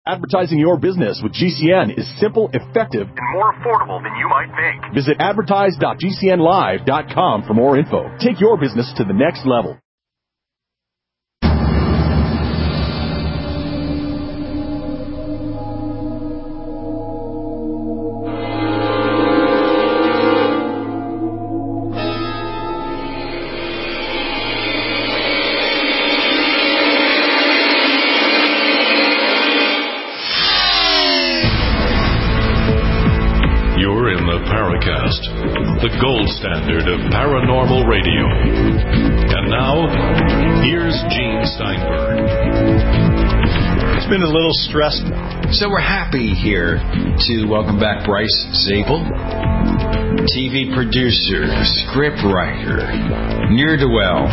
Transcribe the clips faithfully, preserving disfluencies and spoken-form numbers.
Advertising your business with G C N is simple, effective, and more affordable than you might think. Visit advertise dot g c n live dot com for more info. Take your business to the next level. The gold standard of paranormal radio. And now, here's Gene Steinberg. It's been a little stressed. So we're happy here to welcome back Bryce Zabel, T V producer, scriptwriter, ne'er-do-well,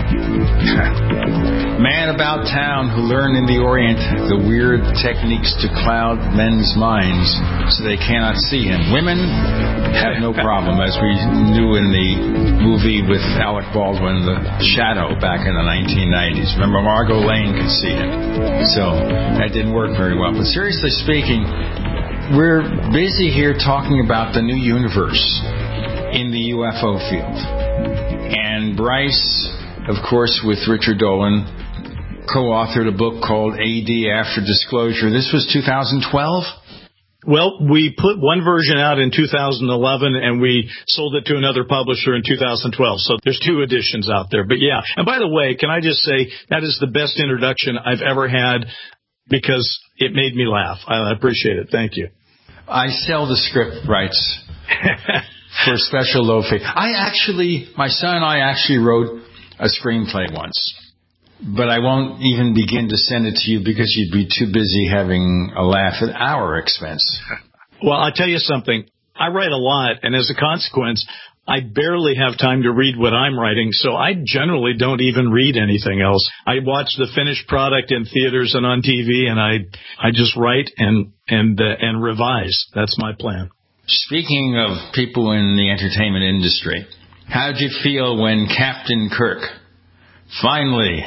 man about town who learned in the Orient the weird techniques to cloud men's minds so they cannot see him. Women have no problem, as we knew in the movie with Alec Baldwin, The Shadow, back in the nineteen nineties. Remember, Margot Lane could see him. So that didn't work very well. But seriously speaking, we're busy here talking about the new universe in the U F O field. And Bryce, of course, with Richard Dolan, co-authored a book called A D After Disclosure. This was two thousand twelve? Well, we put one version out in two thousand eleven, and we sold it to another publisher in two thousand twelve. So there's two editions out there. But yeah, and by the way, can I just say that is the best introduction I've ever had because it made me laugh. I appreciate it. Thank you. I sell the script rights for a special low fee. I actually, my son and I actually wrote a screenplay once. But I won't even begin to send it to you because you'd be too busy having a laugh at our expense. Well, I'll tell you something. I write a lot, and as a consequence, I barely have time to read what I'm writing, so I generally don't even read anything else. I watch the finished product in theaters and on T V, and I I just write and and uh, and revise. That's my plan. Speaking of people in the entertainment industry, how did you feel when Captain Kirk finally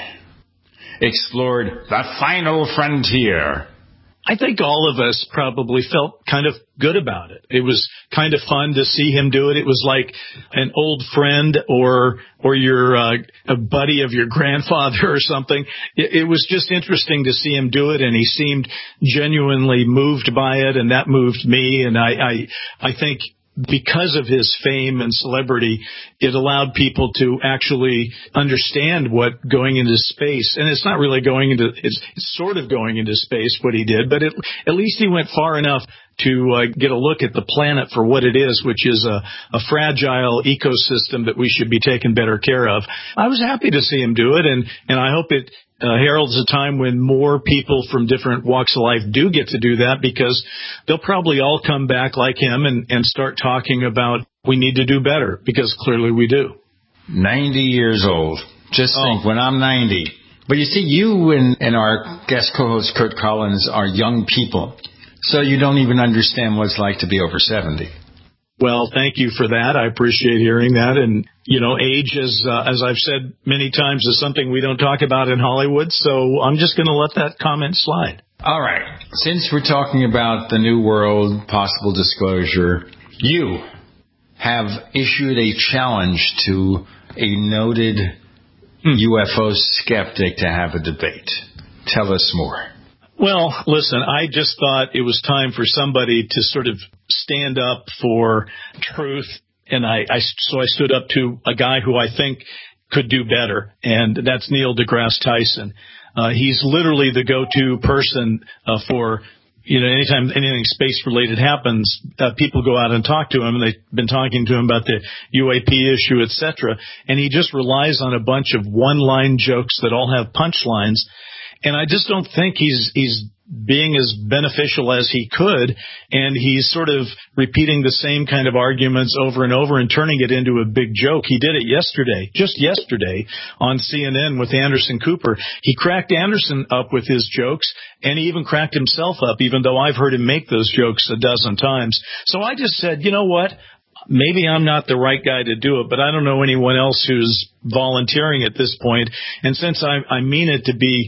explored the final frontier? I think all of us probably felt kind of good about it. It was kind of fun to see him do it. It was like an old friend or or your uh, a buddy of your grandfather or something. It, it was just interesting to see him do it, and he seemed genuinely moved by it, and that moved me. And I I, I think because of his fame and celebrity, it allowed people to actually understand what going into space, and it's not really going into, it's, it's sort of going into space what he did, but it, at least he went far enough to uh, get a look at the planet for what it is, which is a, a fragile ecosystem that we should be taking better care of. I was happy to see him do it, and, and I hope it Uh, heralds a time when more people from different walks of life do get to do that, because they'll probably all come back like him and, and start talking about we need to do better, because clearly we do. ninety years old. Just oh. think, when I'm ninety. But you see, you and, and our guest co-host Kurt Collins are young people, so you don't even understand what it's like to be over seventy. Well, thank you for that. I appreciate hearing that. And, you know, age, is, uh, as I've said many times, is something we don't talk about in Hollywood. So I'm just going to let that comment slide. All right. Since we're talking about the new world, possible disclosure, you have issued a challenge to a noted hmm. U F O skeptic to have a debate. Tell us more. Well, listen, I just thought it was time for somebody to sort of stand up for truth, and I, I so I stood up to a guy who I think could do better, and that's Neil deGrasse Tyson. Uh, he's literally the go-to person uh, for, you know, anytime anything space-related happens, uh, people go out and talk to him, and they've been talking to him about the U A P issue, et cetera, and he just relies on a bunch of one-line jokes that all have punchlines. And I just don't think he's he's being as beneficial as he could, and he's sort of repeating the same kind of arguments over and over and turning it into a big joke. He did it yesterday, just yesterday, on C N N with Anderson Cooper. He cracked Anderson up with his jokes, and he even cracked himself up, even though I've heard him make those jokes a dozen times. So I just said, you know what? Maybe I'm not the right guy to do it, but I don't know anyone else who's volunteering at this point. And since I, I mean it to be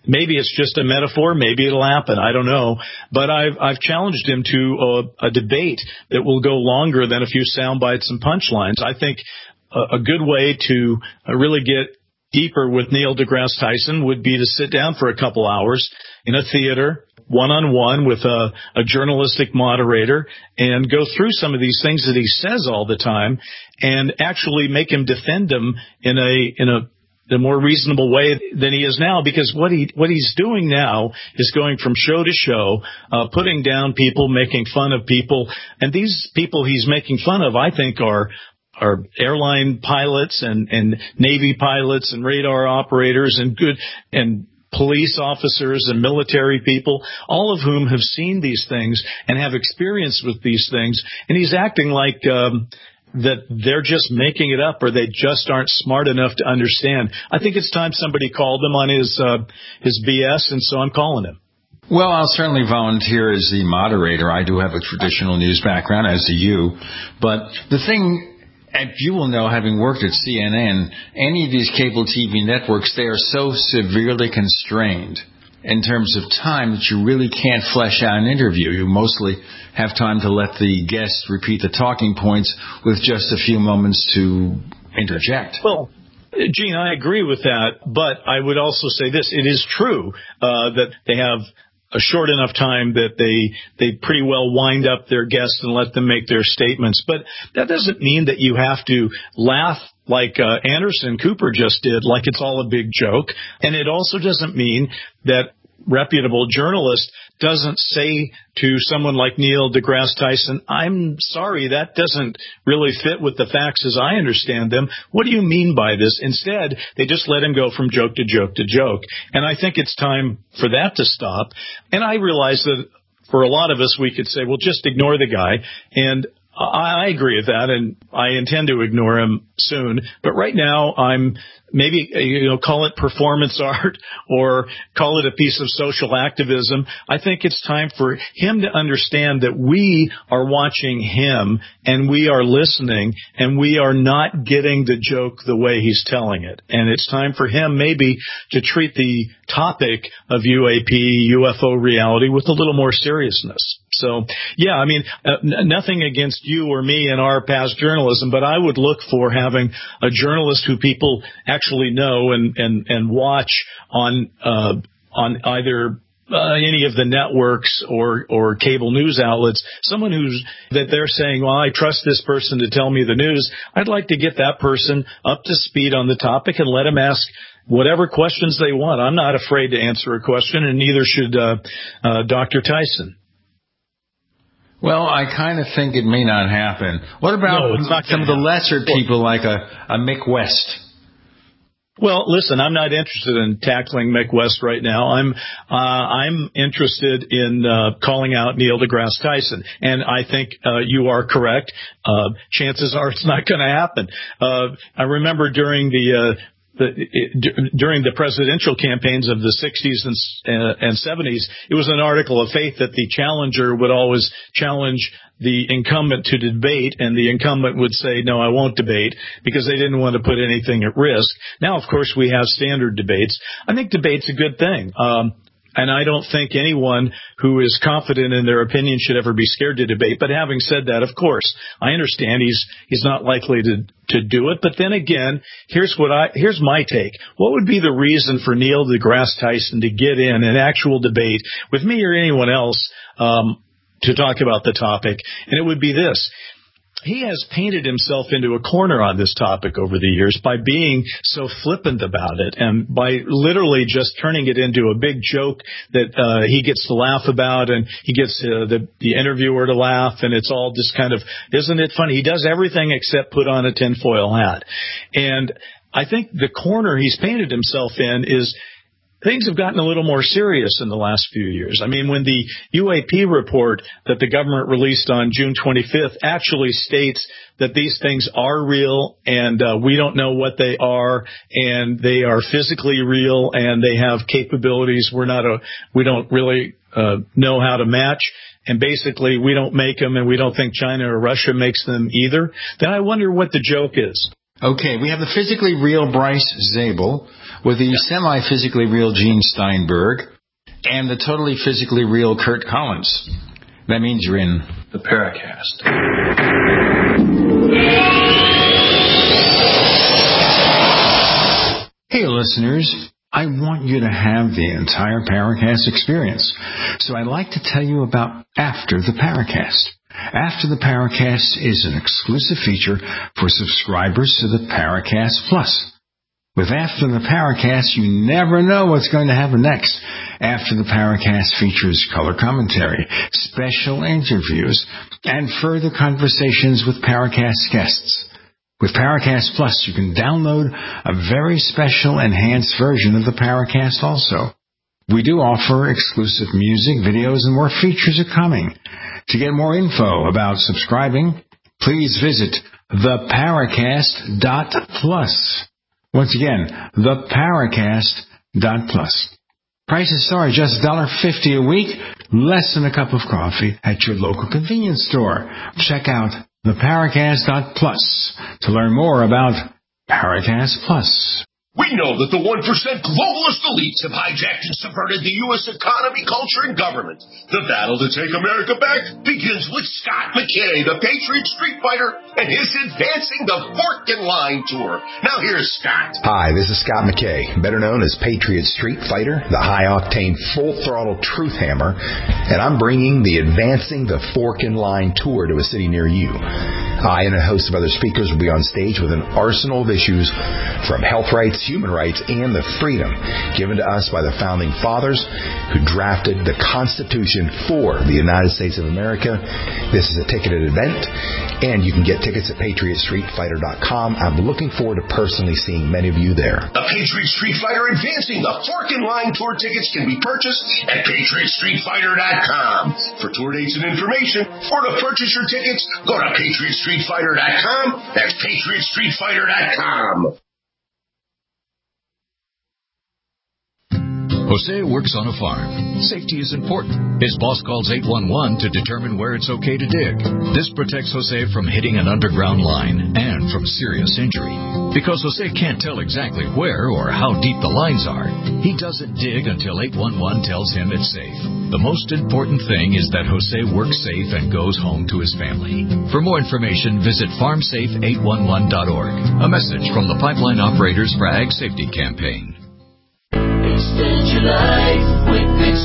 maybe it's just a metaphor. Maybe it'll happen. I don't know. But I've, I've challenged him to a, a debate that will go longer than a few sound bites and punchlines. I think a, a good way to really get deeper with Neil deGrasse Tyson would be to sit down for a couple hours in a theater, one-on-one with a, a journalistic moderator, and go through some of these things that he says all the time and actually make him defend them in a in a a more reasonable way than he is now, because what he what he's doing now is going from show to show, uh, putting down people, making fun of people, and these people he's making fun of, I think, are are airline pilots and, and Navy pilots and radar operators and good and police officers and military people, all of whom have seen these things and have experience with these things, and he's acting like um, that they're just making it up or they just aren't smart enough to understand. I think it's time somebody called him on his uh, his B S, and so I'm calling him. Well, I'll certainly volunteer as the moderator. I do have a traditional news background, as do you. But the thing, and you will know, having worked at C N N, any of these cable T V networks, they are so severely constrained in terms of time that you really can't flesh out an interview. You mostly have time to let the guest repeat the talking points with just a few moments to interject. Well, Gene, I agree with that, but I would also say this. It is true uh, that they have a short enough time that they they pretty well wind up their guests and let them make their statements. But that doesn't mean that you have to laugh like uh, Anderson Cooper just did, like it's all a big joke. And it also doesn't mean that reputable journalist doesn't say to someone like Neil deGrasse Tyson, I'm sorry, that doesn't really fit with the facts as I understand them. What do you mean by this? Instead, they just let him go from joke to joke to joke. And I think it's time for that to stop. And I realize that for a lot of us, we could say, well, just ignore the guy. And I agree with that, and I intend to ignore him soon. But right now, I'm maybe, you know, call it performance art or call it a piece of social activism. I think it's time for him to understand that we are watching him and we are listening and we are not getting the joke the way he's telling it. And it's time for him maybe to treat the topic of U A P, U F O reality with a little more seriousness. So, yeah, I mean, uh, n- nothing against you or me and our past journalism, but I would look for having a journalist who people actually know and, and, and watch on uh, on either uh, any of the networks or, or cable news outlets, someone who's that they're saying, well, I trust this person to tell me the news. I'd like to get that person up to speed on the topic and let them ask whatever questions they want. I'm not afraid to answer a question, and neither should uh, uh, Doctor Tyson. Well, I kind of think it may not happen. What about no, some of the lesser people like a, a Mick West? Well, listen, I'm not interested in tackling Mick West right now. I'm uh, I'm interested in uh, calling out Neil deGrasse Tyson, and I think uh, you are correct. Uh, chances are it's not going to happen. Uh, I remember during the uh, The, it, during the presidential campaigns of the sixties and, uh, and seventies, it was an article of faith that the challenger would always challenge the incumbent to debate, and the incumbent would say, no, I won't debate, because they didn't want to put anything at risk. Now, of course, we have standard debates. I think debate's a good thing. Um, And I don't think anyone who is confident in their opinion should ever be scared to debate. But having said that, of course, I understand he's he's not likely to to do it. But then again, here's what I here's my take. What would be the reason for Neil deGrasse Tyson to get in an actual debate with me or anyone else um, to talk about the topic? And it would be this. He has painted himself into a corner on this topic over the years by being so flippant about it and by literally just turning it into a big joke that uh, he gets to laugh about, and he gets uh, the, the interviewer to laugh, and it's all just kind of, isn't it funny? He does everything except put on a tinfoil hat. And I think the corner he's painted himself in is things have gotten a little more serious in the last few years. I mean, when the U A P report that the government released on June twenty-fifth actually states that these things are real and uh, we don't know what they are, and they are physically real and they have capabilities we're not a, we don't really uh, know how to match, and basically we don't make them and we don't think China or Russia makes them either, then I wonder what the joke is. Okay, we have the physically real Bryce Zabel with the semi-physically real Gene Steinberg and the totally physically real Kurt Collins. That means you're in the Paracast. Hey, listeners. I want you to have the entire Paracast experience. So I'd like to tell you about After the Paracast. After the Paracast is an exclusive feature for subscribers to the Paracast Plus. With After the Paracast, you never know what's going to happen next. After the Paracast features color commentary, special interviews, and further conversations with Paracast guests. With Paracast Plus, you can download a very special enhanced version of the Paracast also. We do offer exclusive music, videos, and more features are coming. To get more info about subscribing, please visit the paracast dot plus. Once again, the paracast dot plus. Prices start just one dollar fifty a week, less than a cup of coffee at your local convenience store. Check out the paracast dot plus to learn more about Paracast Plus. We know that the one percent globalist elites have hijacked and subverted the U S economy, culture, and government. The battle to take America back begins with Scott McKay, the Patriot Street Fighter, and his Advancing the Fork in Line tour. Now here's Scott. Hi, this is Scott McKay, better known as Patriot Street Fighter, the high-octane, full-throttle truth hammer, and I'm bringing the Advancing the Fork in Line tour to a city near you. I and a host of other speakers will be on stage with an arsenal of issues from health rights, human rights, and the freedom given to us by the Founding Fathers who drafted the Constitution for the United States of America. This is a ticketed event, and you can get tickets at patriot street fighter dot com. I'm looking forward to personally seeing many of you there. The Patriot Street Fighter Advancing the Fork in Line tour tickets can be purchased at patriot street fighter dot com. For tour dates and information, or to purchase your tickets, go to patriot street fighter dot com. That's patriot street fighter dot com. Jose works on a farm. Safety is important. His boss calls eight one one to determine where it's okay to dig. This protects Jose from hitting an underground line and from serious injury. Because Jose can't tell exactly where or how deep the lines are, he doesn't dig until eight one one tells him it's safe. The most important thing is that Jose works safe and goes home to his family. For more information, visit farm safe eight one one dot org. A message from the Pipeline Operators for Ag Safety Campaign. Extend your life with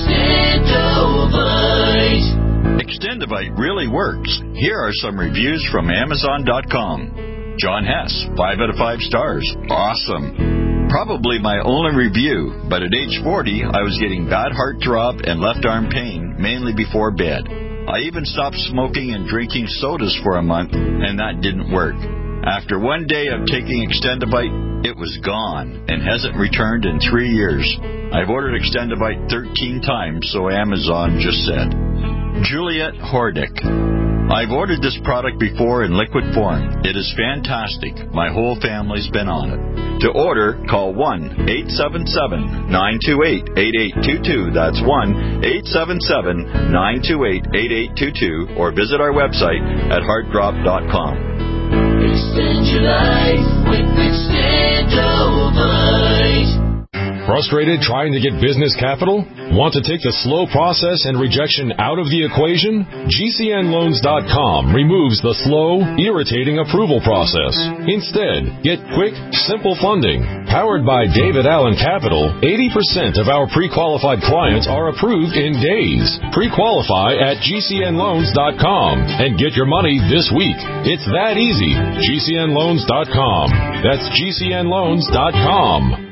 Extendovite. Extendovite really works. Here are some reviews from Amazon dot com. John Hess, five out of five stars. Awesome. Probably my only review, but at age forty, I was getting bad heart throb and left arm pain, mainly before bed. I even stopped smoking and drinking sodas for a month, and that didn't work. After one day of taking Extendovite, it was gone and hasn't returned in three years. I've ordered Extendovite thirteen times, so Amazon just said. Juliet Hordick. I've ordered this product before in liquid form. It is fantastic. My whole family's been on it. To order, call one eight seven seven, nine two eight, eight eight two two. That's one eight seven seven, nine two eight, eight eight two two, or visit our website at heart drop dot com. Extend your life with Extendovite. Frustrated trying to get business capital? Want to take the slow process and rejection out of the equation? G C N loans dot com removes the slow, irritating approval process. Instead, get quick, simple funding. Powered by David Allen Capital, eighty percent of our pre-qualified clients are approved in days. Pre-qualify at G C N loans dot com and get your money this week. It's that easy. G C N loans dot com. That's G C N loans dot com.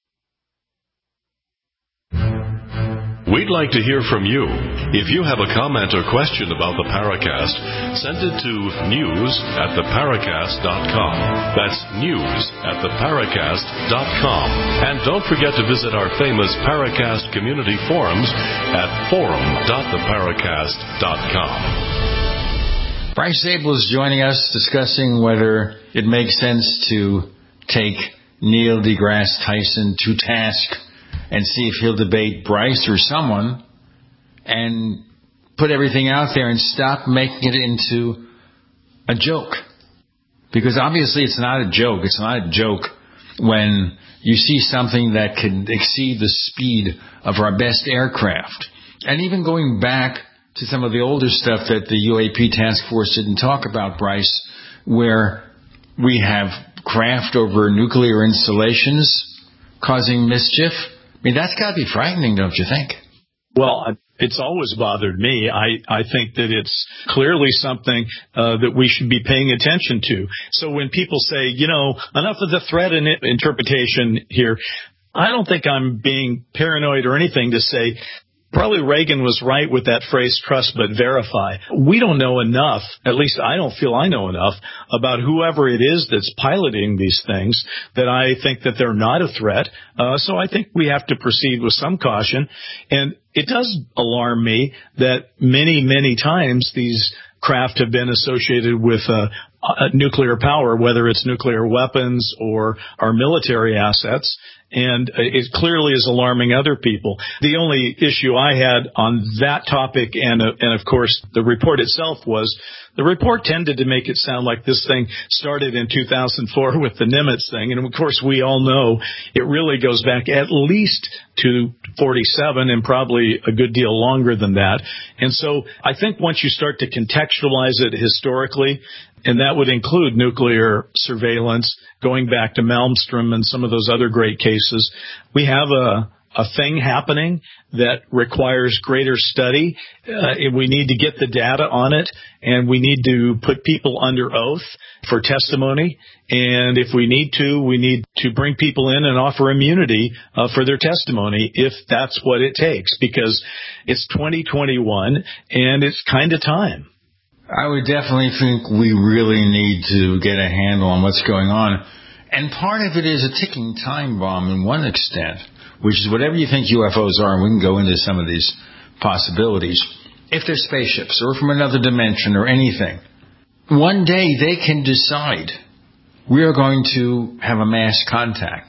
We'd like to hear from you. If you have a comment or question about the Paracast, send it to news at the paracast dot com. That's news at the paracast dot com. And don't forget to visit our famous Paracast community forums at forum dot the paracast dot com. Bryce Zabel is joining us discussing whether it makes sense to take Neil deGrasse Tyson to task and see if he'll debate Bryce or someone and put everything out there and stop making it into a joke. Because obviously it's not a joke. It's not a joke when you see something that can exceed the speed of our best aircraft. And even going back to some of the older stuff that the U A P task force didn't talk about, Bryce, where we have craft over nuclear installations causing mischief. I mean, that's got to be frightening, don't you think? Well, it's always bothered me. I, I think that it's clearly something uh, that we should be paying attention to. So when people say, you know, enough of the threat in interpretation here, I don't think I'm being paranoid or anything to say probably Reagan was right with that phrase, trust but verify. We don't know enough, at least I don't feel I know enough, about whoever it is that's piloting these things that I think that they're not a threat. Uh, so I think we have to proceed with some caution. And it does alarm me that many, many times these craft have been associated with uh, uh, nuclear power, whether it's nuclear weapons or our military assets. And it clearly is alarming other people. The only issue I had on that topic, and, uh, and of course, the report itself was, the report tended to make it sound like this thing started in two thousand four with the Nimitz thing. And, of course, we all know it really goes back at least to forty-seven and probably a good deal longer than that. And so I think once you start to contextualize it historically, and that would include nuclear surveillance, going back to Malmstrom and some of those other great cases, we have a, a thing happening that requires greater study. Uh, we need to get the data on it, and we need to put people under oath for testimony. And if we need to, we need to bring people in and offer immunity uh, for their testimony if that's what it takes, because it's twenty twenty-one and it's kind of time. I would definitely think we really need to get a handle on what's going on. And part of it is a ticking time bomb in one extent, which is whatever you think U F Os are, and we can go into some of these possibilities. If they're spaceships or from another dimension or anything, one day they can decide we are going to have a mass contact.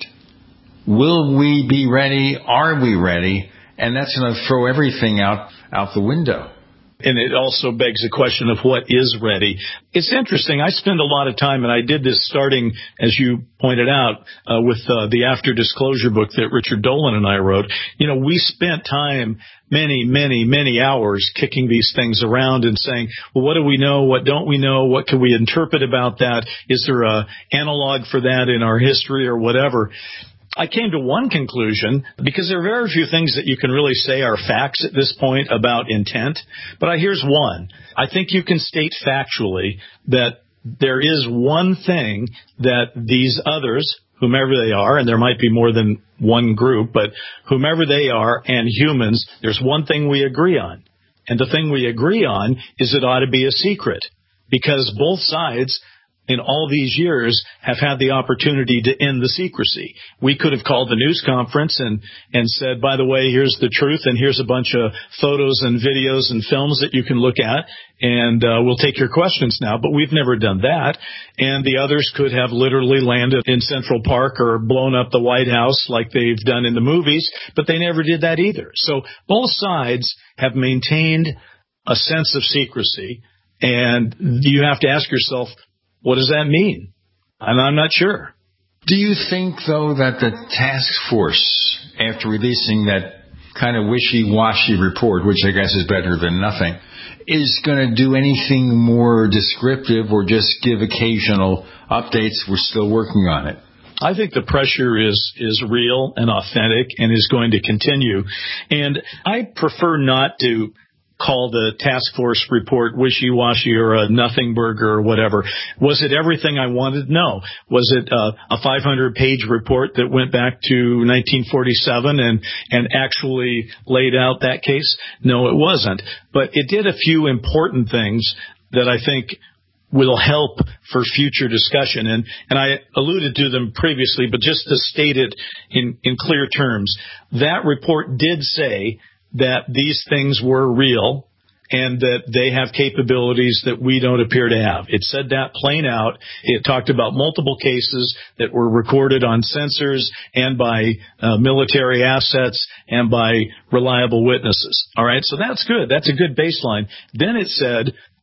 Will we be ready? Are we ready? And that's going to throw everything out, out the window. And it also begs the question of what is ready. It's interesting. I spend a lot of time, and I did this starting, as you pointed out, uh, with uh, the After Disclosure book that Richard Dolan and I wrote. You know, we spent time, many, many, many hours kicking these things around and saying, well, what do we know? What don't we know? What can we interpret about that? Is there a analog for that in our history or whatever? I came to one conclusion, because there are very few things that you can really say are facts at this point about intent, but I, here's one. I think you can state factually that there is one thing that these others, whomever they are, and there might be more than one group, but whomever they are and humans, there's one thing we agree on. And the thing we agree on is it ought to be a secret, because both sides in all these years have had the opportunity to end the secrecy. We could have called the news conference and, and said, by the way, here's the truth, and here's a bunch of photos and videos and films that you can look at, and uh, we'll take your questions now. But we've never done that. And the others could have literally landed in Central Park or blown up the White House like they've done in the movies, but they never did that either. So both sides have maintained a sense of secrecy, and you have to ask yourself, what does that mean? And I'm not sure. Do you think, though, that the task force, after releasing that kind of wishy-washy report, which I guess is better than nothing, is going to do anything more descriptive or just give occasional updates? We're still working on it. I think the pressure is, is real and authentic and is going to continue. And I prefer not to call the task force report wishy-washy or a nothing burger or whatever. Was it everything I wanted? No. Was it uh, a five hundred page report that went back to nineteen forty-seven and, and actually laid out that case? No, it wasn't. But it did a few important things that I think will help for future discussion. And, and I alluded to them previously, but just to state it in, in clear terms, that report did say that these things were real and that they have capabilities that we don't appear to have. It said that plain out. It talked about multiple cases that were recorded on sensors and by uh, military assets and by reliable witnesses. All right, so that's good. That's a good baseline. Then it said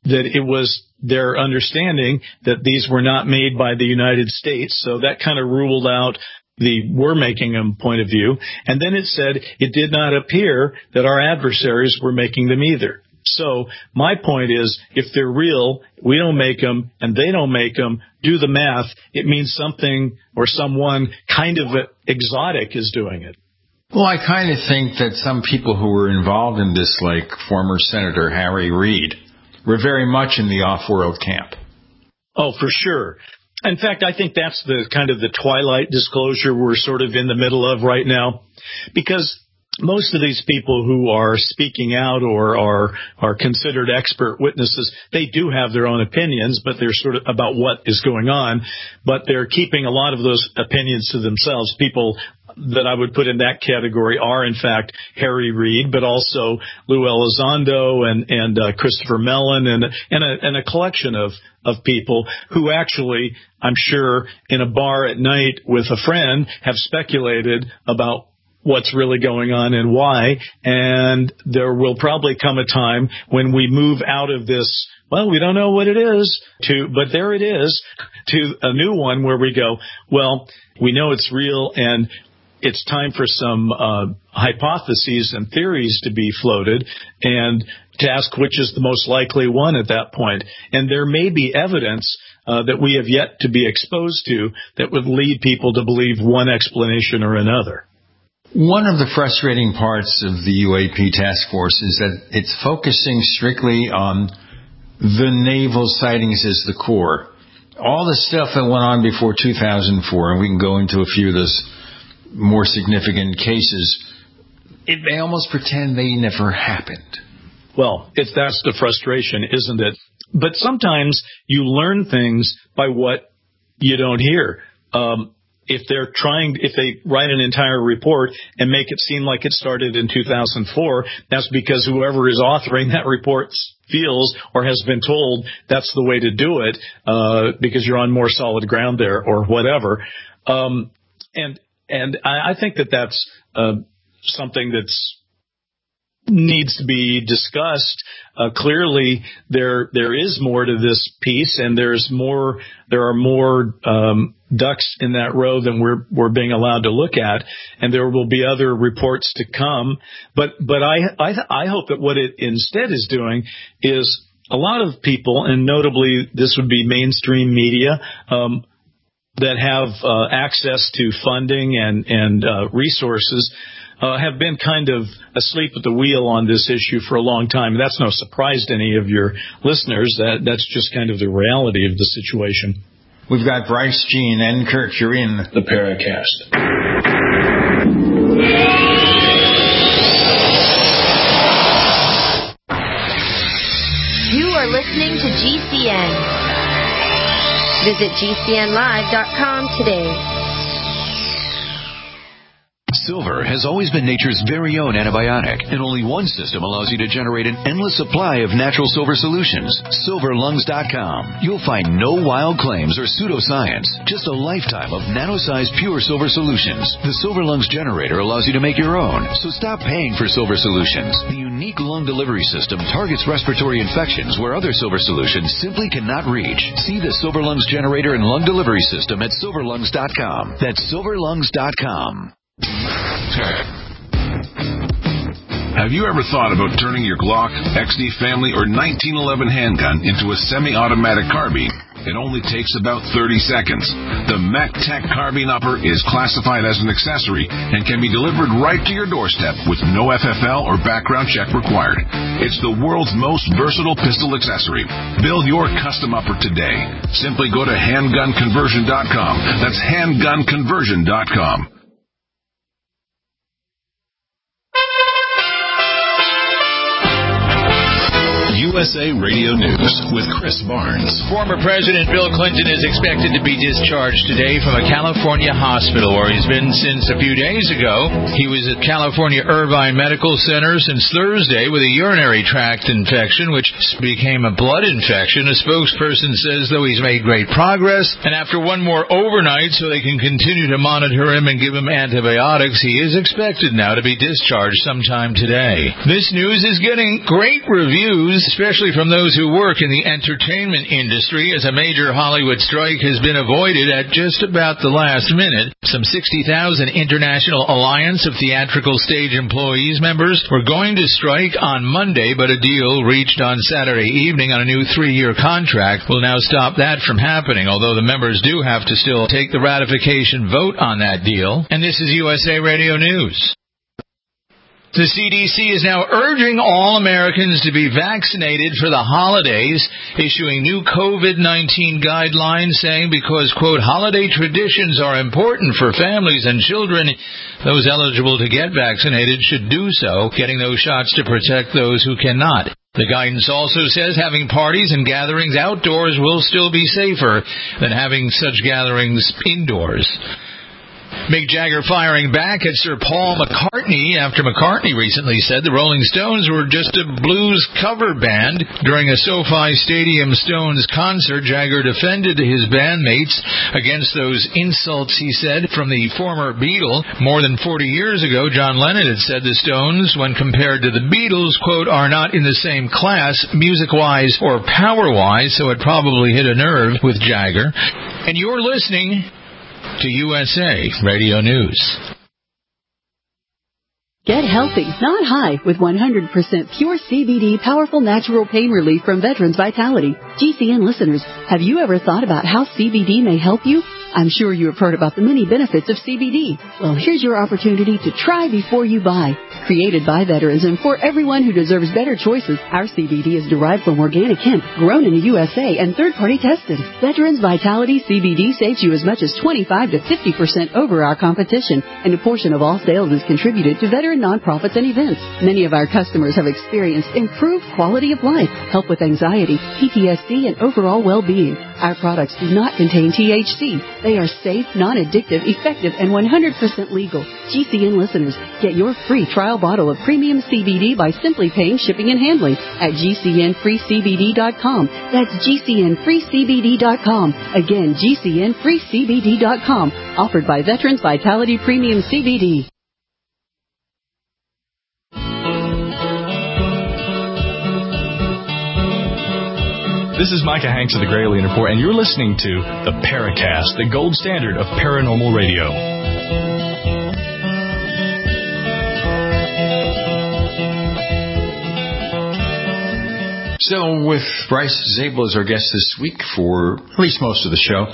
that it was their understanding that these were not made by the United States. So that kind of ruled out the we're making them point of view. And then it said it did not appear that our adversaries were making them either. So my point is, if they're real, we don't make them, and they don't make them, do the math. It means something or someone kind of exotic is doing it. Well, I kind of think that some people who were involved in this, like former Senator Harry Reid, were very much in the off-world camp. Oh, for sure. In fact, I think that's the kind of the twilight disclosure we're sort of in the middle of right now, because most of these people who are speaking out or are are considered expert witnesses, they do have their own opinions, but they're sort of about what is going on, but they're keeping a lot of those opinions to themselves. People that I would put in that category are, in fact, Harry Reid, but also Lou Elizondo and and uh, Christopher Mellon and and a, and a collection of of people who actually, I'm sure, in a bar at night with a friend have speculated about what's really going on and why, and there will probably come a time when we move out of this, well, we don't know what it is, to, but there it is, to a new one where we go, well, we know it's real, and it's time for some uh, hypotheses and theories to be floated, and to ask which is the most likely one at that point. And there may be evidence uh, that we have yet to be exposed to that would lead people to believe one explanation or another. One of the frustrating parts of the U A P task force is that it's focusing strictly on the naval sightings as the core. All the stuff that went on before two thousand four, and we can go into a few of those more significant cases, it, they almost pretend they never happened. Well, it's, that's the frustration, isn't it? But sometimes you learn things by what you don't hear. Um, If they're trying, if they write an entire report and make it seem like it started in two thousand four, that's because whoever is authoring that report feels or has been told that's the way to do it, uh, because you're on more solid ground there or whatever. Um, and, and I, I think that that's, uh, something that's, needs to be discussed. Uh, clearly, there there is more to this piece, and there's more. There are more um, ducks in that row than we're we're being allowed to look at, and there will be other reports to come. But but I I, I hope that what it instead is doing is a lot of people, and notably this would be mainstream media, um, that have uh, access to funding and and uh, resources. Uh, have been kind of asleep at the wheel on this issue for a long time. That's no surprise to any of your listeners. That That's just kind of the reality of the situation. We've got Bryce, Jean, and Kirk. You're in the Paracast. You are listening to G C N. Visit G C N live dot com today. Silver has always been nature's very own antibiotic, and only one system allows you to generate an endless supply of natural silver solutions. silver lungs dot com. You'll find no wild claims or pseudoscience, just a lifetime of nano-sized pure silver solutions. The Silver Lungs generator allows you to make your own, so stop paying for silver solutions. The unique lung delivery system targets respiratory infections where other silver solutions simply cannot reach. See the Silver Lungs generator and lung delivery system at silver lungs dot com. That's silver lungs dot com. Have you ever thought about turning your Glock, X D Family, or nineteen eleven handgun into a semi-automatic carbine? It only takes about thirty seconds. The MacTech Carbine Upper is classified as an accessory and can be delivered right to your doorstep with no F F L or background check required. It's the world's most versatile pistol accessory. Build your custom upper today. Simply go to handgun conversion dot com. That's handgun conversion dot com. U S A Radio News with Chris Barnes. Former President Bill Clinton is expected to be discharged today from a California hospital where he's been since a few days ago. He was at California Irvine Medical Center since Thursday with a urinary tract infection, which became a blood infection. A spokesperson says, though, he's made great progress, and after one more overnight so they can continue to monitor him and give him antibiotics, he is expected now to be discharged sometime today. This news is getting great reviews, especially from those who work in the entertainment industry, as a major Hollywood strike has been avoided at just about the last minute. Some sixty thousand International Alliance of Theatrical Stage Employees members were going to strike on Monday, but a deal reached on Saturday evening on a new three-year contract will now stop that from happening, although the members do have to still take the ratification vote on that deal. And this is U S A Radio News. The C D C is now urging all Americans to be vaccinated for the holidays, issuing new COVID nineteen guidelines saying because, quote, holiday traditions are important for families and children, those eligible to get vaccinated should do so, getting those shots to protect those who cannot. The guidance also says having parties and gatherings outdoors will still be safer than having such gatherings indoors. Mick Jagger firing back at Sir Paul McCartney after McCartney recently said the Rolling Stones were just a blues cover band. During a SoFi Stadium Stones concert, Jagger defended his bandmates against those insults, he said, from the former Beatle. More than forty years ago, John Lennon had said the Stones, when compared to the Beatles, quote, are not in the same class, music-wise or power-wise, so it probably hit a nerve with Jagger. And you're listening to U S A Radio News. Get healthy, not high, with one hundred percent pure C B D powerful natural pain relief from Veterans Vitality. G C N listeners, have you ever thought about how C B D may help you? I'm sure you have heard about the many benefits of C B D. Well, here's your opportunity to try before you buy. Created by veterans and for everyone who deserves better choices, our C B D is derived from organic hemp, grown in the U S A and third-party tested. Veterans Vitality C B D saves you as much as twenty-five to fifty percent over our competition, and a portion of all sales is contributed to veteran nonprofits and events. Many of our customers have experienced improved quality of life, help with anxiety, P T S D, and overall well-being. Our products do not contain T H C. They are safe, non-addictive, effective, and one hundred percent legal. G C N listeners, get your free trial bottle of premium C B D by simply paying shipping and handling at G C N free C B D dot com. That's G C N free C B D dot com. Again, G C N free C B D dot com. Offered by Veterans Vitality Premium C B D. This is Micah Hanks of the Gralien Report, and you're listening to the Paracast, the gold standard of paranormal radio. So, with Bryce Zabel as our guest this week for at least most of the show,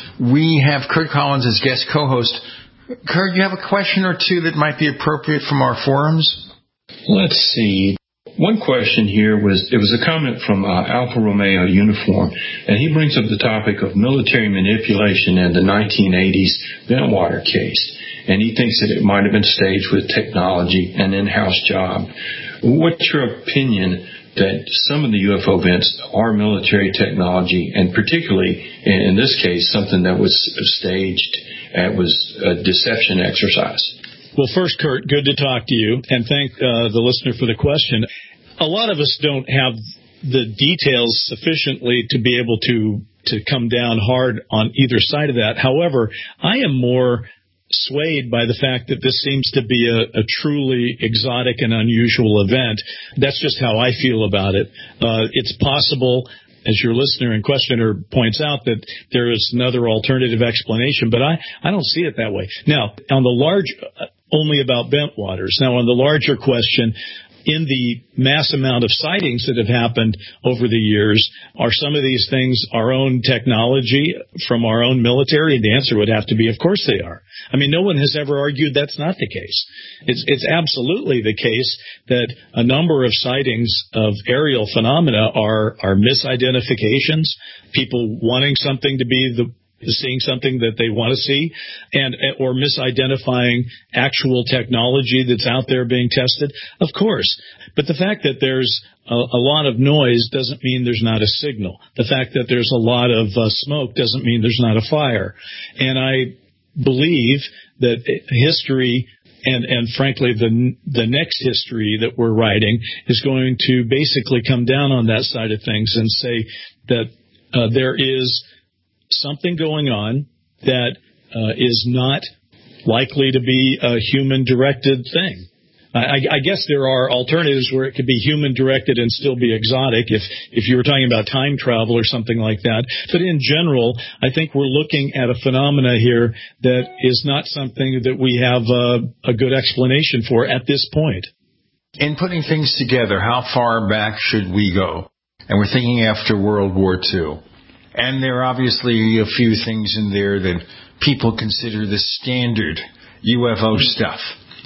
we have Kurt Collins as guest co-host. Kurt, you have a question or two that might be appropriate from our forums? Let's see. One question here was, it was a comment from uh, Alfa Romeo Uniform, and he brings up the topic of military manipulation in the nineteen eighties Bentwater case, and he thinks that it might have been staged with technology and in-house job. What's your opinion that some of the U F O events are military technology, and particularly, in, in this case, something that was staged, it was a deception exercise? Well, first, Kurt, good to talk to you, and thank uh, the listener for the question. A lot of us don't have the details sufficiently to be able to, to come down hard on either side of that. However, I am more swayed by the fact that this seems to be a, a truly exotic and unusual event. That's just how I feel about it. Uh, it's possible, as your listener and questioner points out, that there is another alternative explanation, but I, I don't see it that way. Now, on the large, uh, only about Bentwaters. Now, on the larger question, in the mass amount of sightings that have happened over the years, are some of these things our own technology from our own military? And the answer would have to be, of course they are. I mean, no one has ever argued that's not the case. It's, it's absolutely the case that a number of sightings of aerial phenomena are, are misidentifications, people wanting something to be the seeing something that they want to see, and or misidentifying actual technology that's out there being tested, of course. But the fact that there's a, a lot of noise doesn't mean there's not a signal. The fact that there's a lot of uh, smoke doesn't mean there's not a fire. And I believe that history and, and frankly, the the next history that we're writing is going to basically come down on that side of things and say that uh, there is something going on that uh, is not likely to be a human-directed thing. I, I guess there are alternatives where it could be human-directed and still be exotic if, if you were talking about time travel or something like that. But in general, I think we're looking at a phenomena here that is not something that we have a, a good explanation for at this point. In putting things together, how far back should we go? And we're thinking after World War Two. And there are obviously a few things in there that people consider the standard U F O stuff.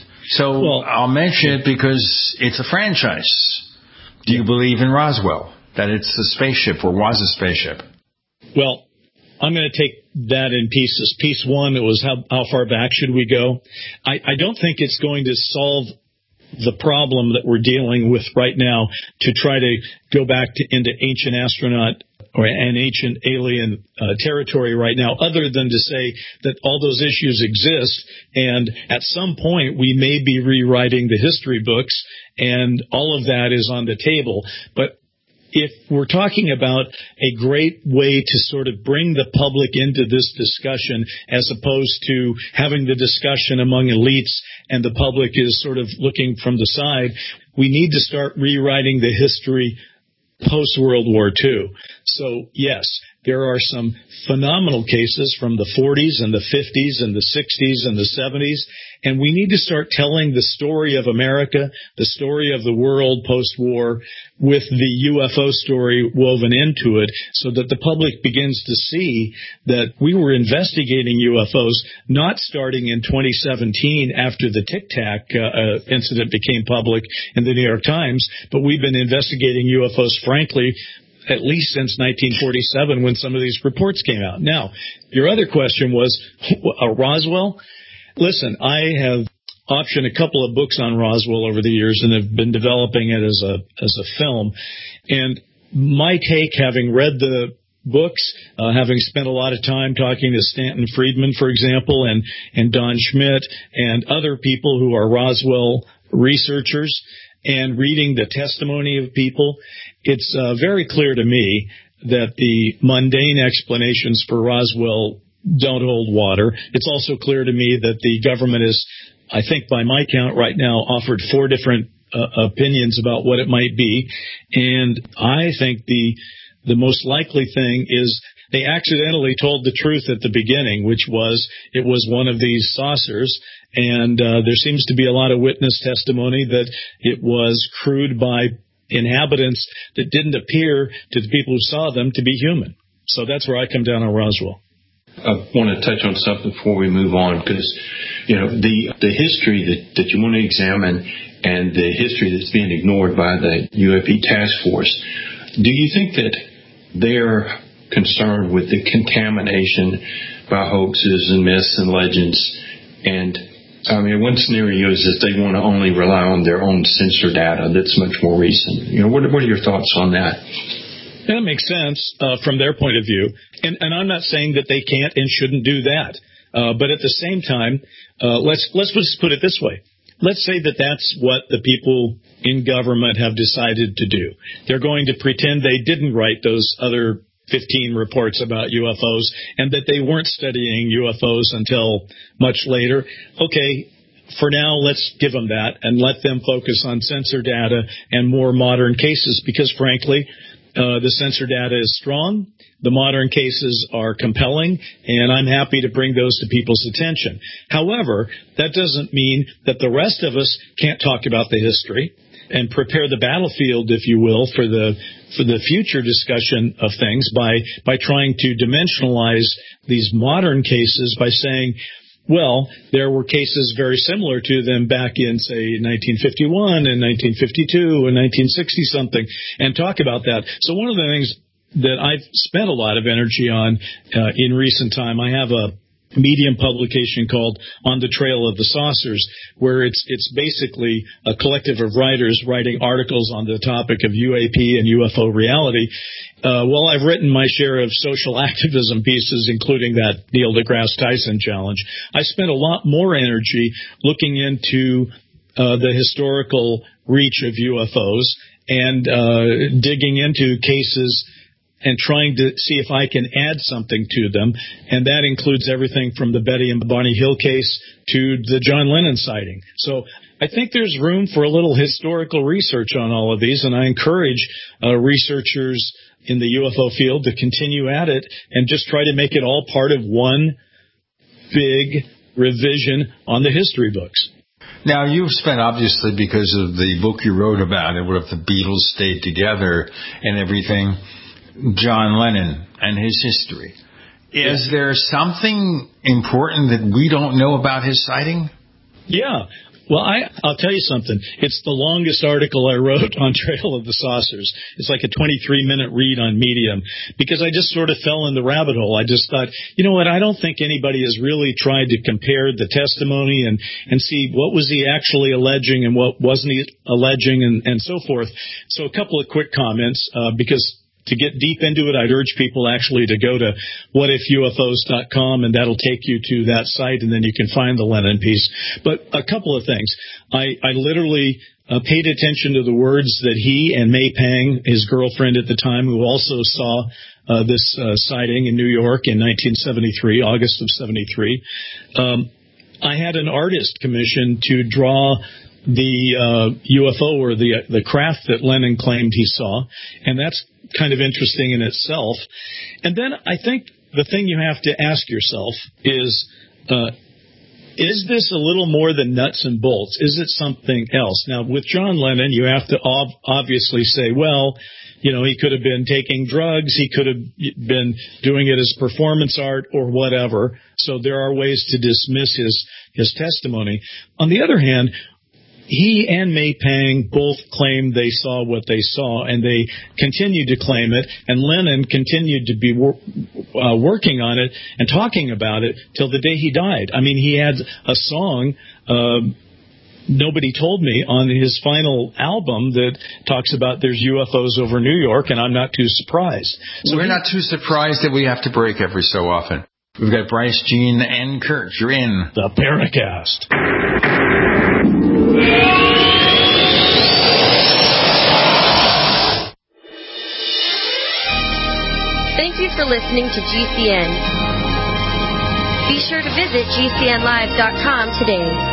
So well, I'll mention it because it's a franchise. Do you believe in Roswell, that it's a spaceship or was a spaceship? Well, I'm going to take that in pieces. Piece one, it was how, how far back should we go? I, I don't think it's going to solve the problem that we're dealing with right now to try to go back to, into ancient astronaut or an ancient alien uh, territory right now, other than to say that all those issues exist, and at some point we may be rewriting the history books, and all of that is on the table. But if we're talking about a great way to sort of bring the public into this discussion, as opposed to having the discussion among elites and the public is sort of looking from the side, we need to start rewriting the history post-World War Two. So, yes, there are some phenomenal cases from the forties and the fifties and the sixties and the seventies, and we need to start telling the story of America, the story of the world post-war, with the U F O story woven into it, so that the public begins to see that we were investigating U F Os not starting in twenty seventeen after the Tic Tac uh, incident became public in the New York Times, but we've been investigating U F Os, frankly, at least since nineteen forty-seven, when some of these reports came out. Now, your other question was uh, Roswell. Listen, I have optioned a couple of books on Roswell over the years and have been developing it as a as a film. And my take, having read the books, uh, having spent a lot of time talking to Stanton Friedman, for example, and, and Don Schmidt and other people who are Roswell researchers, and reading the testimony of people, it's uh, very clear to me that the mundane explanations for Roswell don't hold water. It's also clear to me that the government is, I think by my count right now, offered four different uh, opinions about what it might be. And I think the the most likely thing is they accidentally told the truth at the beginning, which was it was one of these saucers. And uh, there seems to be a lot of witness testimony that it was crewed by inhabitants that didn't appear to the people who saw them to be human. So that's where I come down on Roswell. I want to touch on something before we move on, because, you know, the the history that, that you want to examine and the history that's being ignored by the U A P task force, do you think that they're concerned with the contamination by hoaxes and myths and legends? And, I mean, one scenario is that they want to only rely on their own sensor data that's much more recent. You know, what, what are your thoughts on that? That makes sense uh, from their point of view. And, and I'm not saying that they can't and shouldn't do that. Uh, but at the same time, uh, let's let's just put it this way. Let's say that that's what the people in government have decided to do. They're going to pretend they didn't write those other fifteen reports about U F Os and that they weren't studying U F Os until much later. Okay, for now, let's give them that and let them focus on sensor data and more modern cases, because, frankly, Uh, the sensor data is strong, the modern cases are compelling, and I'm happy to bring those to people's attention. However, that doesn't mean that the rest of us can't talk about the history and prepare the battlefield, if you will, for the for the future discussion of things by, by trying to dimensionalize these modern cases by saying, well, there were cases very similar to them back in, say, nineteen fifty-one and nineteen fifty-two and nineteen sixty-something, and talk about that. So one of the things that I've spent a lot of energy on uh, in recent time, I have a Medium publication called On the Trail of the Saucers, where it's it's basically a collective of writers writing articles on the topic of U A P and U F O reality. Uh, well, I've written my share of social activism pieces, including that Neil deGrasse Tyson challenge. I spent a lot more energy looking into uh, the historical reach of U F Os and uh, digging into cases and trying to see if I can add something to them. And that includes everything from the Betty and Bonnie Hill case to the John Lennon sighting. So I think there's room for a little historical research on all of these, and I encourage uh, researchers in the U F O field to continue at it and just try to make it all part of one big revision on the history books. Now, you've spent, obviously, because of the book you wrote about it, what if the Beatles stayed together and everything, John Lennon and his history. Is there something important that we don't know about his sighting? Yeah. Well, I, I'll tell you something. It's the longest article I wrote on Trail of the Saucers. It's like a twenty-three minute read on Medium because I just sort of fell in the rabbit hole. I just thought, you know what, I don't think anybody has really tried to compare the testimony and, and see what was he actually alleging and what wasn't he alleging and, and so forth. So a couple of quick comments uh, because to get deep into it, I'd urge people actually to go to what if U F Os dot com, and that'll take you to that site, and then you can find the Lennon piece. But a couple of things. I, I literally uh, paid attention to the words that he and May Pang, his girlfriend at the time, who also saw uh, this uh, sighting in New York in nineteen seventy-three, August of seventy-three. Um, I had an artist commissioned to draw the uh, U F O or the the craft that Lennon claimed he saw, and that's kind of interesting in itself. And then I think the thing you have to ask yourself is, uh, is this a little more than nuts and bolts? Is it something else? Now, with John Lennon, you have to ob- obviously say, well, you know, he could have been taking drugs, he could have been doing it as performance art or whatever. So there are ways to dismiss his, his testimony. On the other hand, he and May Pang both claimed they saw what they saw, and they continued to claim it, and Lennon continued to be wor- uh, working on it and talking about it till the day he died. I mean, he had a song, uh, Nobody Told Me, on his final album that talks about there's U F Os over New York, and I'm not too surprised. So We're he- not too surprised that we have to break every so often. We've got Bryce, Gene, and Kurt. You're in the Paracast. Thank you for listening to G C N. Be sure to visit G C N live dot com today.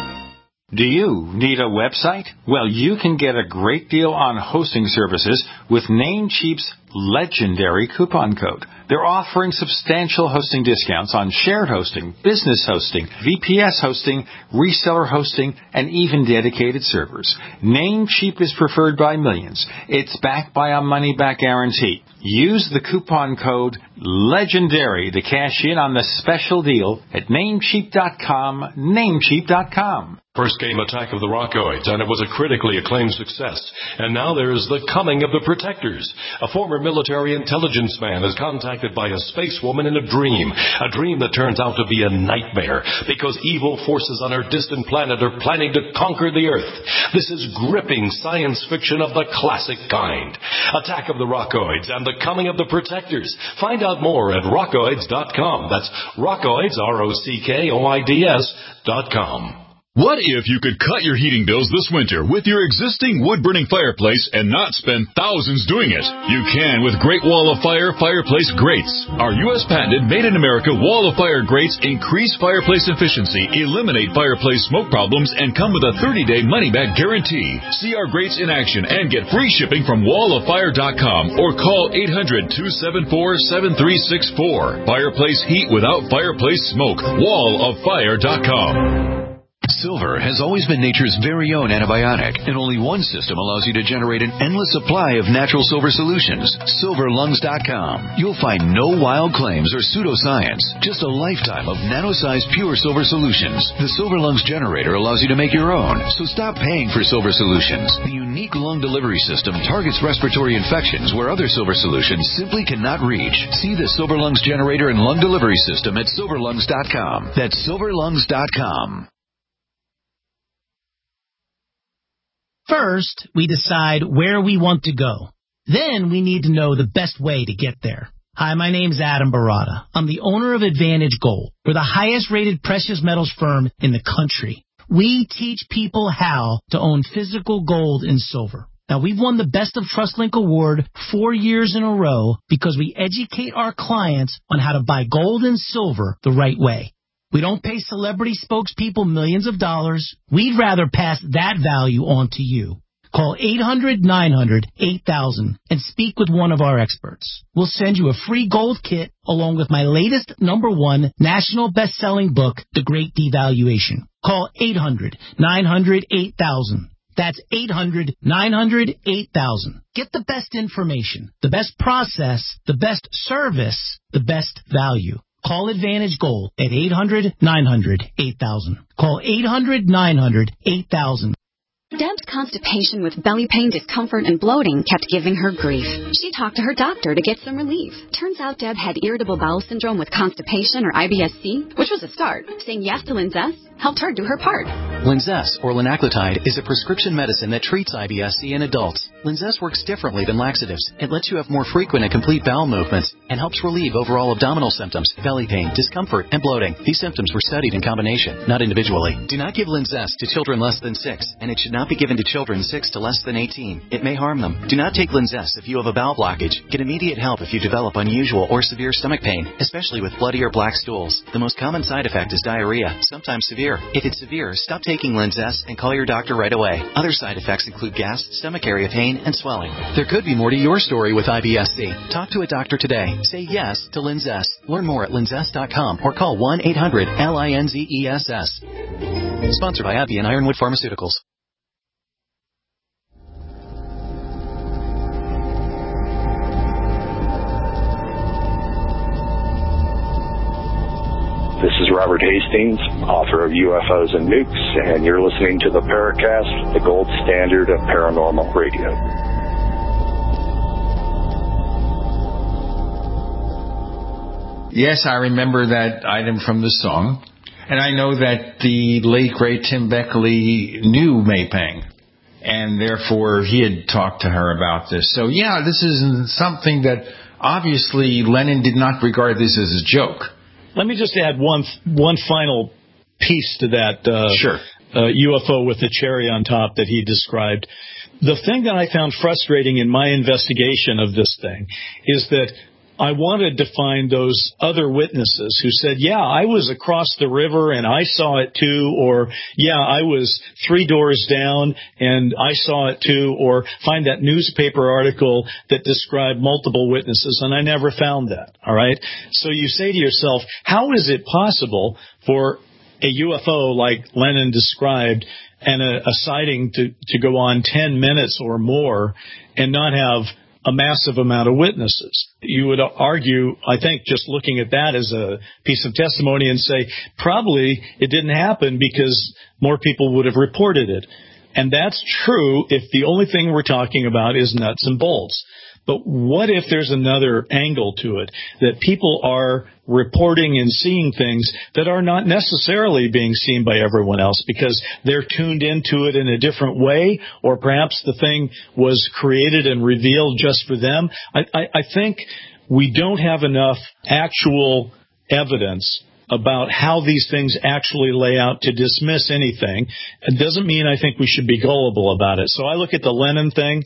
Do you need a website? Well, you can get a great deal on hosting services with Namecheap's legendary coupon code. They're offering substantial hosting discounts on shared hosting, business hosting, V P S hosting, reseller hosting, and even dedicated servers. Namecheap is preferred by millions. It's backed by a money-back guarantee. Use the coupon code LEGENDARY to cash in on the special deal at Namecheap dot com, Namecheap dot com. First came Attack of the Rockoids, and it was a critically acclaimed success. And now there's The Coming of the Protectors. A former military intelligence man is contacted by a space woman in a dream. A dream that turns out to be a nightmare, because evil forces on her distant planet are planning to conquer the Earth. This is gripping science fiction of the classic kind. Attack of the Rockoids and The Coming of the Protectors. Find out more at rockoids dot com. That's Rockoids, R O C K O I D S dot com. What if you could cut your heating bills this winter with your existing wood-burning fireplace and not spend thousands doing it? You can with Great Wall of Fire Fireplace Grates. Our U S patented made-in-America Wall of Fire grates increase fireplace efficiency, eliminate fireplace smoke problems, and come with a thirty-day money-back guarantee. See our grates in action and get free shipping from wall of fire dot com or call eight hundred, two seven four, seven three six four. Fireplace heat without fireplace smoke. wall of fire dot com. Silver has always been nature's very own antibiotic, and only one system allows you to generate an endless supply of natural silver solutions. silver lungs dot com. You'll find no wild claims or pseudoscience, just a lifetime of nano-sized pure silver solutions. The Silver Lungs generator allows you to make your own, so stop paying for silver solutions. The unique lung delivery system targets respiratory infections where other silver solutions simply cannot reach. See the Silver Lungs generator and lung delivery system at silver lungs dot com. That's silver lungs dot com. First, we decide where we want to go. Then we need to know the best way to get there. Hi, my name's Adam Barada. I'm the owner of Advantage Gold. We're the highest rated precious metals firm in the country. We teach people how to own physical gold and silver. Now, we've won the Best of TrustLink Award four years in a row because we educate our clients on how to buy gold and silver the right way. We don't pay celebrity spokespeople millions of dollars. We'd rather pass that value on to you. Call eight hundred nine hundred eight thousand and speak with one of our experts. We'll send you a free gold kit along with my latest number one national best-selling book, The Great Devaluation. Call eight hundred nine hundred eight thousand. That's eight hundred nine hundred eight thousand. Get the best information, the best process, the best service, the best value. Call Advantage Gold at eight hundred nine hundred eight thousand. Call eight hundred nine hundred eight thousand. Deb's constipation with belly pain, discomfort, and bloating kept giving her grief. She talked to her doctor to get some relief. Turns out Deb had irritable bowel syndrome with constipation, or I B S C, which was a start. Saying yes to Linzess helped her do her part. Linzess, or linaclotide, is a prescription medicine that treats I B S C in adults. Linzess works differently than laxatives. It lets you have more frequent and complete bowel movements and helps relieve overall abdominal symptoms, belly pain, discomfort, and bloating. These symptoms were studied in combination, not individually. Do not give Linzess to children less than six, and it should not be given to children six to less than eighteen. It may harm them. Do not take Linzess if you have a bowel blockage. Get immediate help if you develop unusual or severe stomach pain, especially with bloody or black stools. The most common side effect is diarrhea, sometimes severe. If it's severe, stop taking Linzess and call your doctor right away. Other side effects include gas, stomach area pain, and swelling. There could be more to your story with I B S C. Talk to a doctor today. Say yes to Linzess. Learn more at linzess dot com or call one eight hundred L I N Z E S S. Sponsored by AbbVie and Ironwood Pharmaceuticals. This is Robert Hastings, author of U F Os and Nukes, and you're listening to the Paracast, the gold standard of paranormal radio. Yes, I remember that item from the song, and I know that the late, great Tim Beckley knew May Pang, and therefore he had talked to her about this. So, yeah, this is something that obviously Lennon did not regard this as a joke. Let me just add one one final piece to that uh, sure. uh, U F O with the cherry on top that he described. The thing that I found frustrating in my investigation of this thing is that I wanted to find those other witnesses who said, yeah, I was across the river and I saw it too, or yeah, I was three doors down and I saw it too, or find that newspaper article that described multiple witnesses, and I never found that, all right? So you say to yourself, how is it possible for a U F O like Lennon described and a, a sighting to, to go on ten minutes or more and not have a massive amount of witnesses? You would argue, I think, just looking at that as a piece of testimony and say, probably it didn't happen because more people would have reported it. And that's true if the only thing we're talking about is nuts and bolts. But what if there's another angle to it, that people are reporting and seeing things that are not necessarily being seen by everyone else because they're tuned into it in a different way, or perhaps the thing was created and revealed just for them? I, I, I think we don't have enough actual evidence about how these things actually lay out to dismiss anything. It doesn't mean I think we should be gullible about it. So I look at the Lennon thing,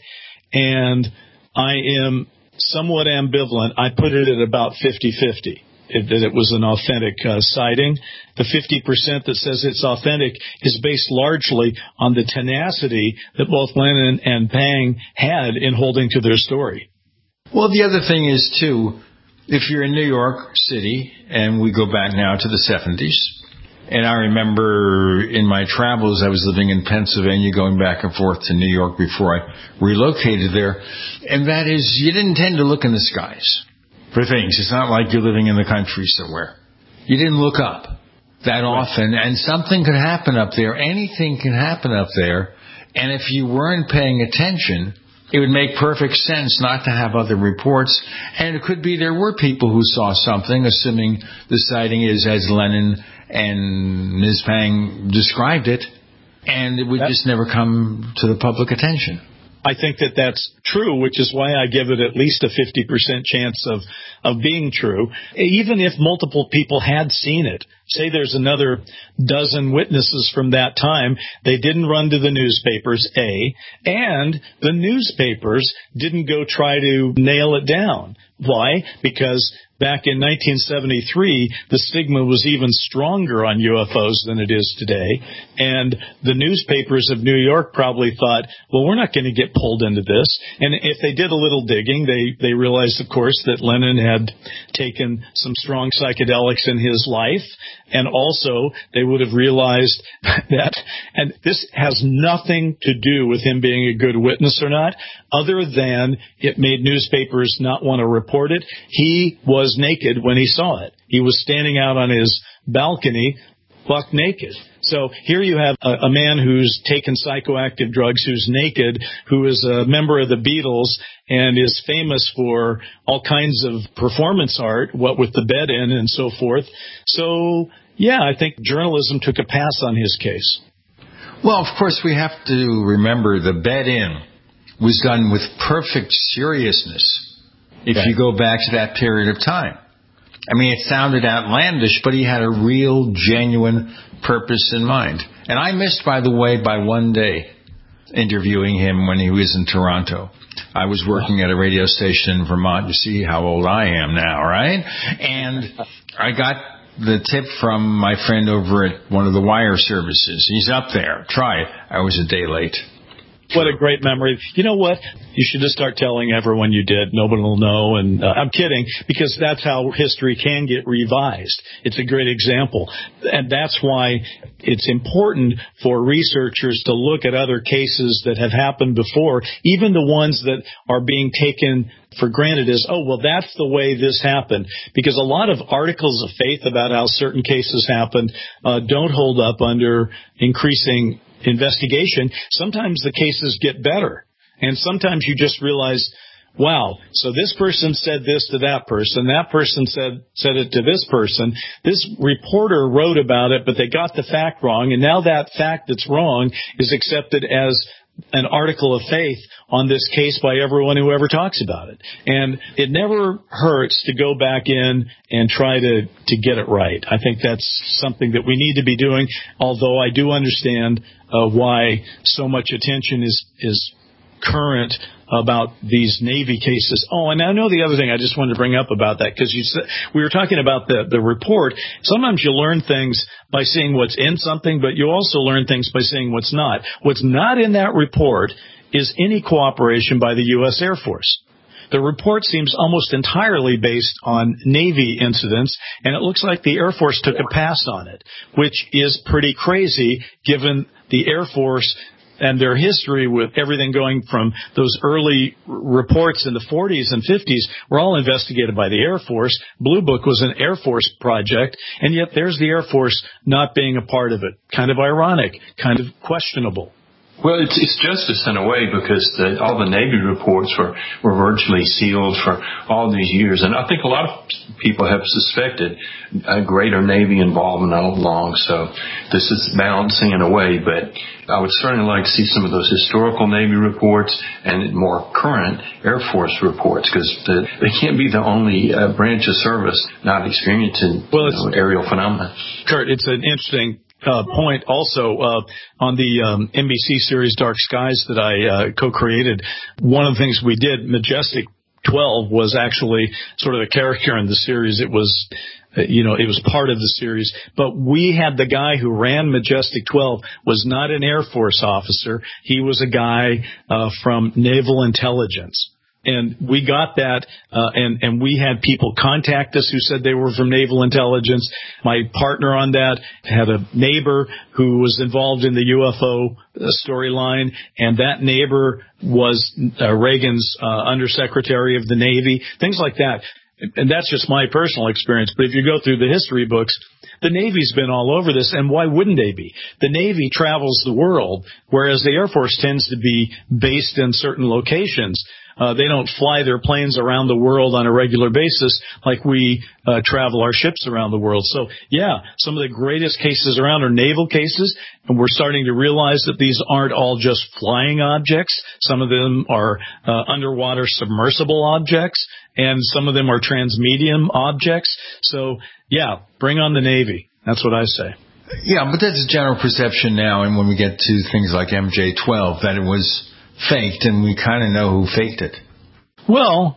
and I am somewhat ambivalent. I put it at about fifty-fifty, that it was an authentic uh, sighting. The fifty percent that says it's authentic is based largely on the tenacity that both Lennon and Pang had in holding to their story. Well, the other thing is, too, if you're in New York City, and we go back now to the seventies, and I remember in my travels, I was living in Pennsylvania, going back and forth to New York before I relocated there. And that is, you didn't tend to look in the skies for things. It's not like you're living in the country somewhere. You didn't look up that often. And something could happen up there. Anything can happen up there. And if you weren't paying attention, it would make perfect sense not to have other reports. And it could be there were people who saw something, assuming the sighting is as Lennon and Miz Pang described it, and it would that, just never come to the public attention. I think that that's true, which is why I give it at least a fifty percent chance of, of being true. Even if multiple people had seen it, say there's another dozen witnesses from that time, they didn't run to the newspapers, A, and the newspapers didn't go try to nail it down. Why? Because back in nineteen seventy-three, the stigma was even stronger on U F Os than it is today. And the newspapers of New York probably thought, well, we're not going to get pulled into this. And if they did a little digging, they, they realized, of course, that Lennon had taken some strong psychedelics in his life. And also, they would have realized that, and this has nothing to do with him being a good witness or not, other than it made newspapers not want to report it. He was naked when he saw it. He was standing out on his balcony, buck naked. So here you have a, a man who's taken psychoactive drugs, who's naked, who is a member of the Beatles and is famous for all kinds of performance art, what with the bed in and so forth. So, yeah, I think journalism took a pass on his case. Well, of course, we have to remember the bed in was done with perfect seriousness if you go back to that period of time. I mean, it sounded outlandish, but he had a real, genuine purpose in mind. And I missed, by the way, by one day interviewing him when he was in Toronto. I was working at a radio station in Vermont. You see how old I am now, right? And I got the tip from my friend over at one of the wire services. He's up there. Try it. I was a day late. What a great memory. You know what? You should just start telling everyone you did. Nobody will know. And uh, I'm kidding, because that's how history can get revised. It's a great example. And that's why it's important for researchers to look at other cases that have happened before, even the ones that are being taken for granted as, oh, well, that's the way this happened. Because a lot of articles of faith about how certain cases happened uh, don't hold up under increasing investigation. Sometimes the cases get better, and sometimes you just realize, wow, so this person said this to that person, that person said said it to this person, this reporter wrote about it, but they got the fact wrong, and now that fact that's wrong is accepted as an article of faith on this case by everyone who ever talks about it. And it never hurts to go back in and try to, to get it right. I think that's something that we need to be doing, although I do understand uh, why so much attention is, is current about these Navy cases. Oh, and I know the other thing I just wanted to bring up about that, because you said, we were talking about the, the report. Sometimes you learn things by seeing what's in something, but you also learn things by seeing what's not. What's not in that report is any cooperation by the U S Air Force. The report seems almost entirely based on Navy incidents, and it looks like the Air Force took a pass on it, which is pretty crazy given the Air Force and their history with everything going from those early reports in the forties and fifties were all investigated by the Air Force. Blue Book was an Air Force project, and yet there's the Air Force not being a part of it. Kind of ironic, kind of questionable. Well, it's, it's justice in a way, because the, all the Navy reports were, were virtually sealed for all these years. And I think a lot of people have suspected a greater Navy involvement all along. So this is balancing in a way, but I would certainly like to see some of those historical Navy reports and more current Air Force reports, because the, they can't be the only uh, branch of service not experiencing well, you know, aerial phenomena. Kurt, it's an interesting Uh, point also uh, on the um, N B C series Dark Skies that I uh, co-created. One of the things we did, Majestic twelve, was actually sort of a character in the series. It was, uh, you know, it was part of the series. But we had the guy who ran Majestic twelve was not an Air Force officer. He was a guy uh, from Naval Intelligence. And we got that, uh, and, and we had people contact us who said they were from Naval Intelligence. My partner on that had a neighbor who was involved in the U F O storyline, and that neighbor was uh, Reagan's uh, undersecretary of the Navy, things like that. And that's just my personal experience. But if you go through the history books, the Navy's been all over this, and why wouldn't they be? The Navy travels the world, whereas the Air Force tends to be based in certain locations. Uh, they don't fly their planes around the world on a regular basis like we uh, travel our ships around the world. So, yeah, some of the greatest cases around are naval cases, and we're starting to realize that these aren't all just flying objects. Some of them are uh, underwater submersible objects, and some of them are transmedium objects. So, yeah, bring on the Navy. That's what I say. Yeah, but that's a general perception now, and when we get to things like M J twelve, that it was faked, and we kind of know who faked it. Well,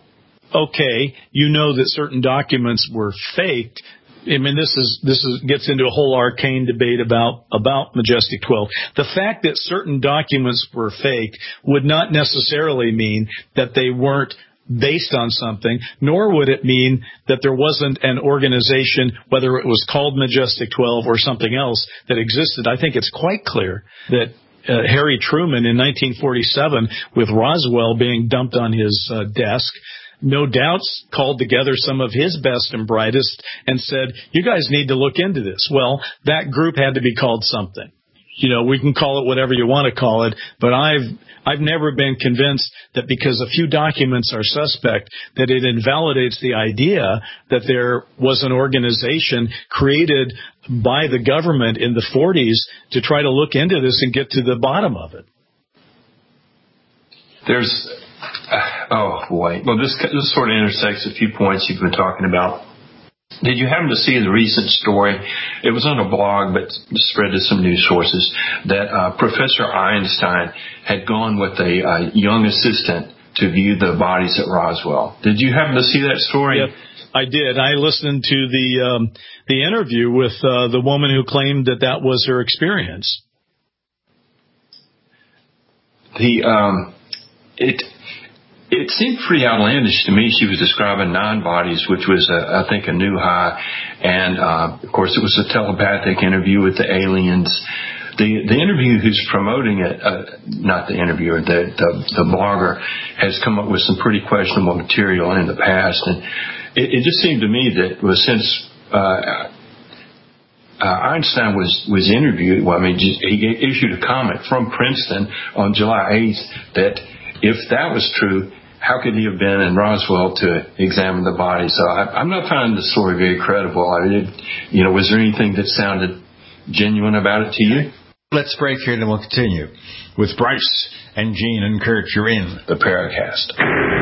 okay, you know that certain documents were faked. I mean, this is this is gets into a whole arcane debate about about Majestic twelve. The fact that certain documents were faked would not necessarily mean that they weren't based on something, nor would it mean that there wasn't an organization, whether it was called Majestic twelve or something else, that existed. I think it's quite clear that uh, Harry Truman in nineteen forty-seven, with Roswell being dumped on his uh, desk, no doubts called together some of his best and brightest and said, you guys need to look into this. Well, that group had to be called something. You know, we can call it whatever you want to call it, but I've I've never been convinced that because a few documents are suspect that it invalidates the idea that there was an organization created by the government in the forties to try to look into this and get to the bottom of it. There's, uh, oh boy, well this, this sort of intersects a few points you've been talking about. Did you happen to see the recent story? It was on a blog, but spread to some news sources, that uh, Professor Einstein had gone with a uh, young assistant to view the bodies at Roswell. Did you happen to see that story? Yep, I did. I listened to the um, the interview with uh, the woman who claimed that that was her experience. The um, it. It seemed pretty outlandish to me. She was describing non-bodies, which was, a, I think, a new high. And, uh, of course, it was a telepathic interview with the aliens. The the interview who's promoting it, uh, not the interviewer, the, the the blogger, has come up with some pretty questionable material in the past. And it, it just seemed to me that was since uh, uh, Einstein was, was interviewed, well, I mean, just, he issued a comment from Princeton on July eighth that if that was true, how could he have been in Roswell to examine the body? So I, I'm not finding the story very credible. I mean, it, you know, was there anything that sounded genuine about it to you? Let's break here and then we'll continue with Bryce and Gene and Kurt. You're in the Paracast.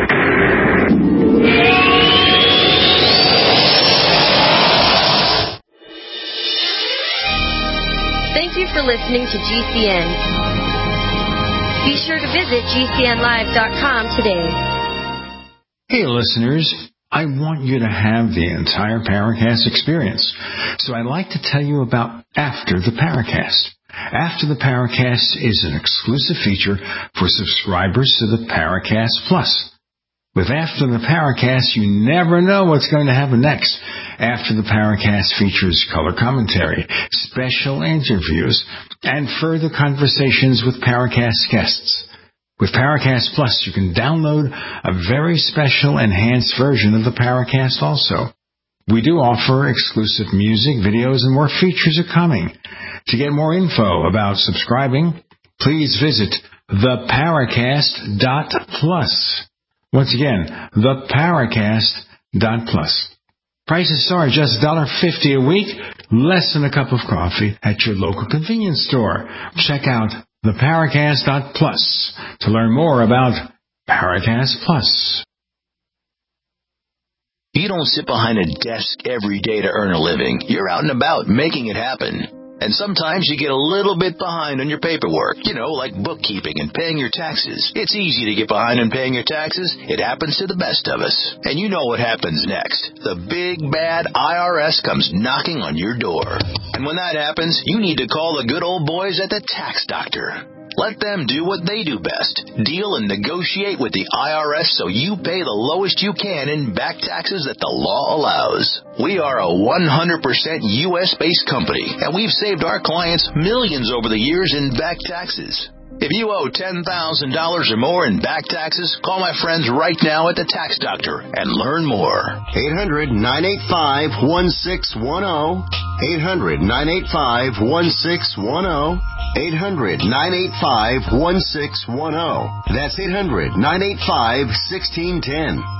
Thank you for listening to G C N. Be sure to visit G C N live dot com today. Hey, listeners, I want you to have the entire Paracast experience. So I'd like to tell you about After the Paracast. After the Paracast is an exclusive feature for subscribers to the Paracast Plus. With After the Paracast, you never know what's going to happen next. After the Paracast features color commentary, special interviews, and further conversations with Paracast guests. With Paracast Plus, you can download a very special enhanced version of the Paracast also. We do offer exclusive music, videos, and more features are coming. To get more info about subscribing, please visit the paracast dot plus. Once again, the paracast dot plus. Prices start just one dollar fifty a week, less than a cup of coffee at your local convenience store. Check out the paracast dot plus to learn more about Paracast Plus. You don't sit behind a desk every day to earn a living. You're out and about making it happen. And sometimes you get a little bit behind on your paperwork, you know, like bookkeeping and paying your taxes. It's easy to get behind on paying your taxes. It happens to the best of us. And you know what happens next. The big, bad I R S comes knocking on your door. And when that happens, you need to call the good old boys at the Tax Doctor. Let them do what they do best. Deal and negotiate with the I R S so you pay the lowest you can in back taxes that the law allows. We are a one hundred percent U S-based company, and we've saved our clients millions over the years in back taxes. If you owe ten thousand dollars or more in back taxes, call my friends right now at the Tax Doctor and learn more. eight hundred, nine eight five, one six one zero. eight hundred, nine eight five, one six one zero. eight hundred, nine eight five, one six one zero. That's eight hundred, nine eight five, one six one zero.